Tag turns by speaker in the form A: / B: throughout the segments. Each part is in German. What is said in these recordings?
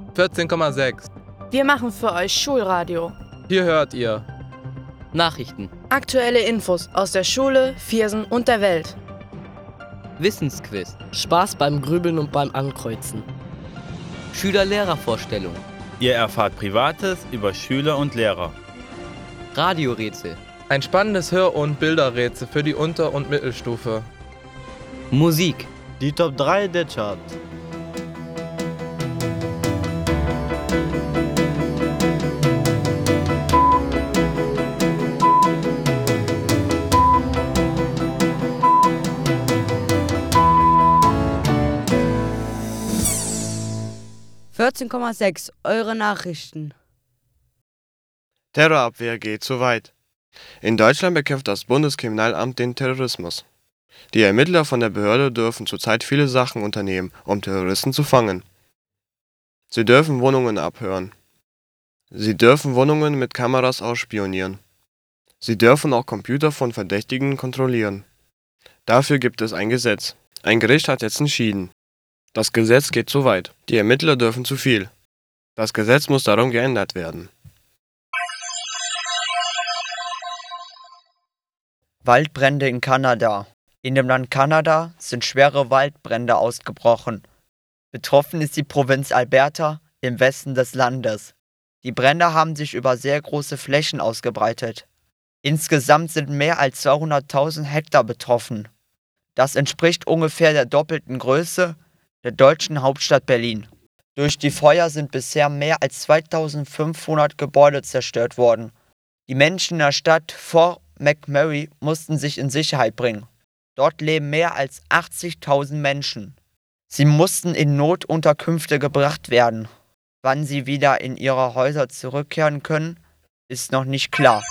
A: 14,6.
B: Wir machen für euch Schulradio.
A: Hier hört ihr
C: Nachrichten,
B: Aktuelle Infos aus der Schule, Viersen und der Welt.
C: Wissensquiz,
D: Spaß beim Grübeln und beim Ankreuzen.
C: Schüler-Lehrer-Vorstellung,
E: Ihr erfahrt Privates über Schüler und Lehrer.
C: Radiorätsel,
A: ein spannendes Hör- und Bilderrätsel für die Unter- und Mittelstufe.
C: Musik,
F: Die Top 3 der Chart.
G: Eure Nachrichten.
H: Terrorabwehr geht zu weit. In Deutschland bekämpft das Bundeskriminalamt den Terrorismus. Die Ermittler von der Behörde dürfen zurzeit viele Sachen unternehmen, um Terroristen zu fangen. Sie dürfen Wohnungen abhören. Sie dürfen Wohnungen mit Kameras ausspionieren. Sie dürfen auch Computer von Verdächtigen kontrollieren. Dafür gibt es ein Gesetz. Ein Gericht hat jetzt entschieden. Das Gesetz geht zu weit. Die Ermittler dürfen zu viel. Das Gesetz muss darum geändert werden.
I: Waldbrände in Kanada. In dem Land Kanada sind schwere Waldbrände ausgebrochen. Betroffen ist die Provinz Alberta im Westen des Landes. Die Brände haben sich über sehr große Flächen ausgebreitet. Insgesamt sind mehr als 200.000 Hektar betroffen. Das entspricht ungefähr der doppelten Größe der deutschen Hauptstadt Berlin. Durch die Feuer sind bisher mehr als 2500 Gebäude zerstört worden. Die Menschen in der Stadt Fort McMurray mussten sich in Sicherheit bringen. Dort leben mehr als 80.000 Menschen. Sie mussten in Notunterkünfte gebracht werden. Wann sie wieder in ihre Häuser zurückkehren können, ist noch nicht klar.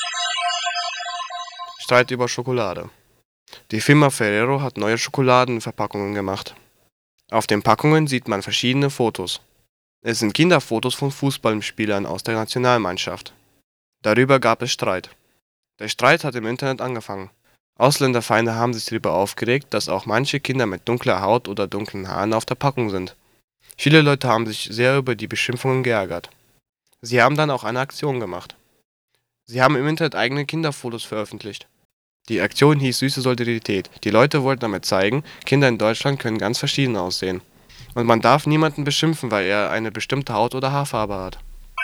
H: Streit über Schokolade. Die Firma Ferrero hat neue Schokoladenverpackungen gemacht. Auf den Packungen sieht man verschiedene Fotos. Es sind Kinderfotos von Fußballspielern aus der Nationalmannschaft. Darüber gab es Streit. Der Streit hat im Internet angefangen. Ausländerfeinde haben sich darüber aufgeregt, dass auch manche Kinder mit dunkler Haut oder dunklen Haaren auf der Packung sind. Viele Leute haben sich sehr über die Beschimpfungen geärgert. Sie haben dann auch eine Aktion gemacht. Sie haben im Internet eigene Kinderfotos veröffentlicht. Die Aktion hieß Süße Solidarität. Die Leute wollten damit zeigen, Kinder in Deutschland können ganz verschieden aussehen. Und man darf niemanden beschimpfen, weil er eine bestimmte Haut- oder Haarfarbe hat.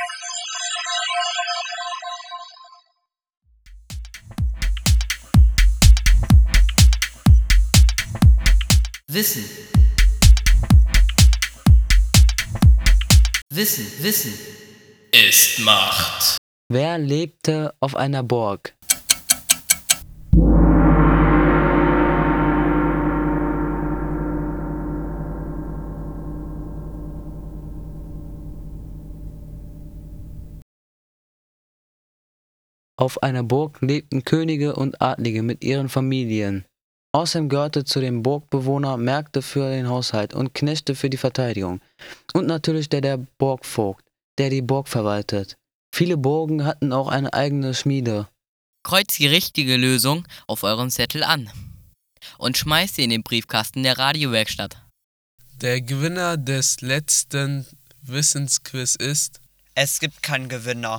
J: Wissen. Wissen ist Macht.
D: Wer lebte auf einer Burg? Auf einer Burg lebten Könige und Adlige mit ihren Familien. Außerdem gehörte zu den Burgbewohnern Mägde für den Haushalt und Knechte für die Verteidigung. Und natürlich der Burgvogt, der die Burg verwaltet. Viele Burgen hatten auch eine eigene Schmiede.
J: Kreuzt die richtige Lösung auf euren Zettel an und schmeißt sie in den Briefkasten der Radiowerkstatt.
K: Der Gewinner des letzten Wissensquiz ist...
I: Es gibt keinen Gewinner.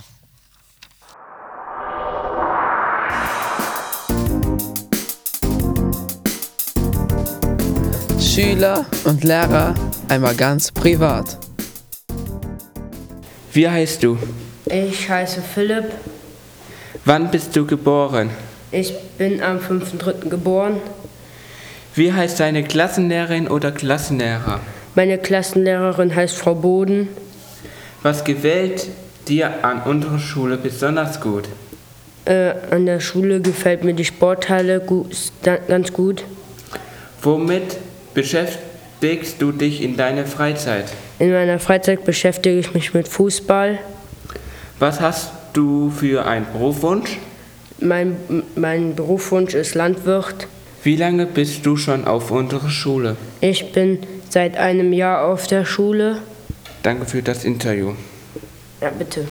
L: Schüler und Lehrer einmal ganz privat.
M: Wie heißt du?
N: Ich heiße Philipp.
M: Wann bist du geboren?
N: Ich bin am 5.3. geboren.
M: Wie heißt deine Klassenlehrerin oder Klassenlehrer?
N: Meine Klassenlehrerin heißt Frau Boden.
M: Was gefällt dir an unserer Schule besonders gut?
N: An der Schule gefällt mir die Sporthalle ganz gut.
M: Womit beschäftigst du dich in deiner Freizeit?
N: In meiner Freizeit beschäftige ich mich mit Fußball.
M: Was hast du für einen Berufswunsch?
N: Mein Berufswunsch ist Landwirt.
M: Wie lange bist du schon auf unserer Schule?
N: Ich bin seit einem Jahr auf der Schule.
M: Danke für das Interview.
N: Ja, bitte.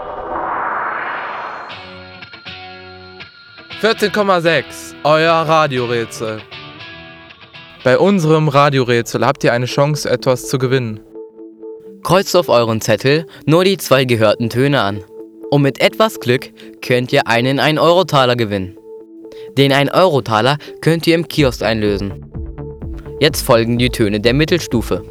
A: 14,6. Euer Radiorätsel. Bei unserem Radiorätsel habt ihr eine Chance, etwas zu gewinnen.
C: Kreuzt auf euren Zettel nur die 2 gehörten Töne an. Und mit etwas Glück könnt ihr einen 1-Euro-Taler gewinnen. Den 1-Euro-Taler könnt ihr im Kiosk einlösen. Jetzt folgen die Töne der Mittelstufe.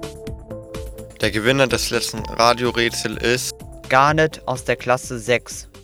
O: Der Gewinner des letzten Radiorätsels ist
I: Garnet aus der Klasse 6.